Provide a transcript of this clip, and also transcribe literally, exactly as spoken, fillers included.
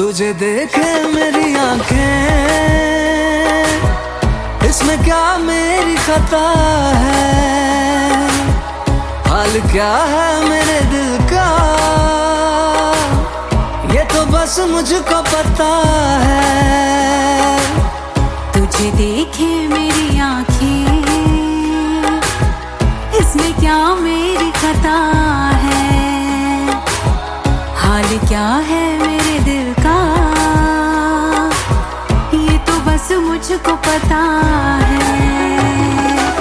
तुझे देखे मेरी आंखें, इसमें क्या मेरी खता है? हाल क्या है मेरे दिल का, ये तो बस मुझको पता है। तुझे देखे मेरी आंखें, इसमें क्या मेरी खता है? हाल क्या है मेरे दिल का, ये तो बस मुझको पता